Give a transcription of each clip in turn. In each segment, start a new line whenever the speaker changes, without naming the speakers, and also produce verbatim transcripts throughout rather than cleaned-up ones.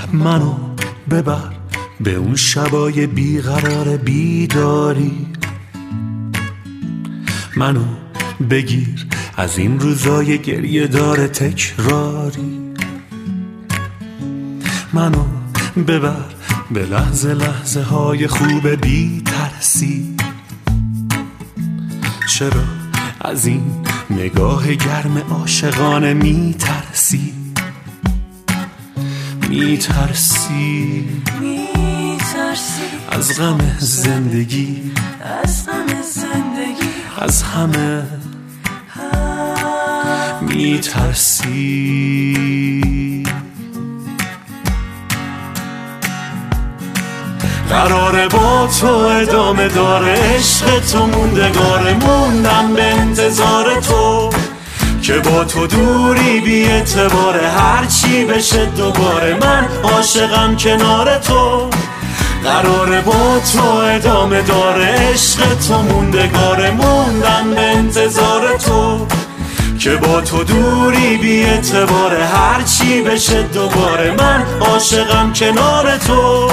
منو ببر به اون شبای بیقرار بیداری، منو بگیر از این روزای گریه داره تکراری، منو ببر به لحظه لحظه های خوب بی ترسی. چرا از این نگاه گرم عاشقانه می ترسی؟ می ترسی از غم زندگی،
از غم زندگی،
از همه می ترسی. قراره با تو ادامه داره عشق تو، موندگاره موندم به انتظار تو، که با تو دوری بی اعتباره هرچی بشه دوباره من عاشقم کنار تو. قراره با تو ادامه داره عشق تو، موندگاره موندم به انتظار تو، که با تو دوری بی اعتباره هرچی بشه دوباره من عاشقم کنار تو.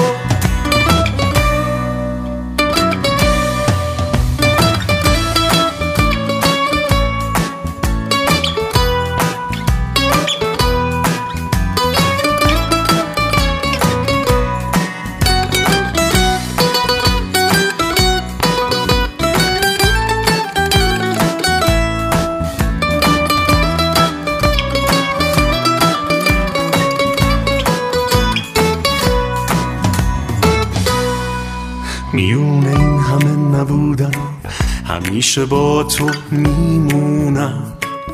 میونه این همه نبودن همیشه با تو میمونم،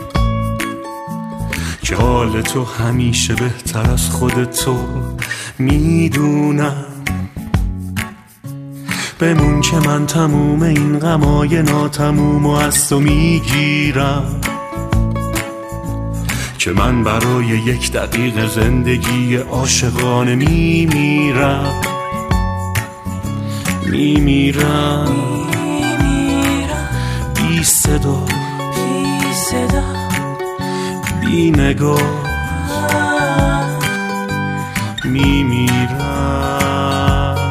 که حال تو همیشه بهتر از خود تو میدونم. بمون که من تموم این غمای ناتموم و از تو میگیرم، که من برای یک دقیقه زندگی عاشقانه میمیرم، میمیرم بی صدا
بی صدا
بی نگاه، میمیرم.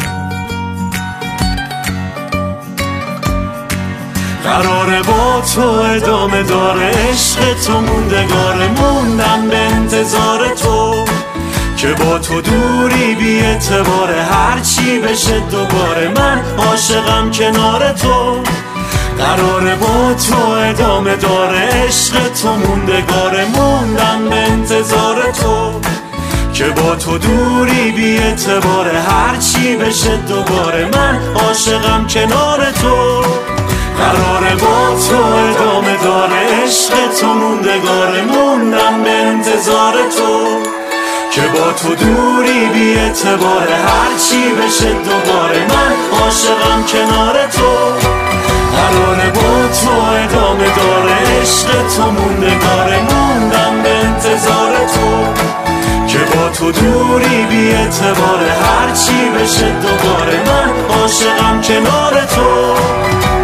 قراره با تو ادامه داره عشق تو، موندگاره موندم به انتظار تو، که با تو دوری بی اعتباره هرچی بشه دوباره من عاشقم کنار تو. قراره با تو ادامه داره عشق تو، موندگاره موندم به انتظار تو، که با تو دوری بی اعتباره هرچی بشه دوباره من عاشقم کنار تو. قراره با تو ادامه داره عشق تو، موندگاره موندم به انتظار تو، که با تو دوری بی اعتباره هرچی بشه دوباره من عاشقم کنار تو. قراره با تو ادامه داره عشق تو، موندگاره موندم به انتظار تو، که با تو دوری بی اعتباره هرچی بشه دوباره من عاشقم کنار تو.